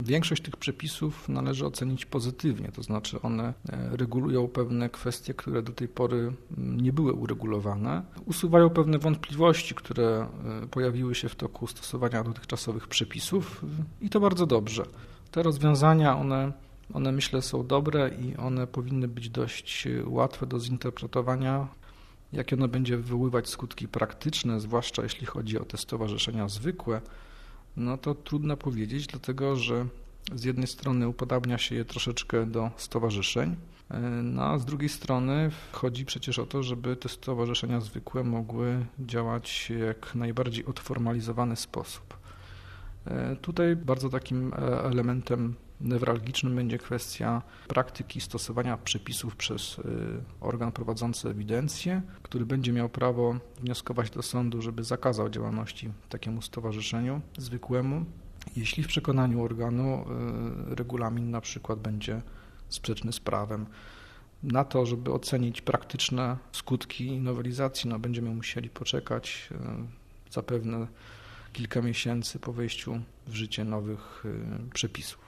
Większość tych przepisów należy ocenić pozytywnie, to znaczy one regulują pewne kwestie, które do tej pory nie były uregulowane, usuwają pewne wątpliwości, które pojawiły się w toku stosowania dotychczasowych przepisów i to bardzo dobrze. Te rozwiązania, one myślę są dobre i one powinny być dość łatwe do zinterpretowania. Jakie ono będzie wywoływać skutki praktyczne, zwłaszcza jeśli chodzi o te stowarzyszenia zwykłe, no to trudno powiedzieć, dlatego że z jednej strony upodabnia się je troszeczkę do stowarzyszeń, no a z drugiej strony chodzi przecież o to, żeby te stowarzyszenia zwykłe mogły działać w jak najbardziej odformalizowany sposób. Tutaj bardzo takim elementem newralgicznym będzie kwestia praktyki stosowania przepisów przez organ prowadzący ewidencję, który będzie miał prawo wnioskować do sądu, żeby zakazał działalności takiemu stowarzyszeniu zwykłemu, jeśli w przekonaniu organu regulamin na przykład będzie sprzeczny z prawem. Na to, żeby ocenić praktyczne skutki nowelizacji, będziemy musieli poczekać zapewne kilka miesięcy po wejściu w życie nowych przepisów.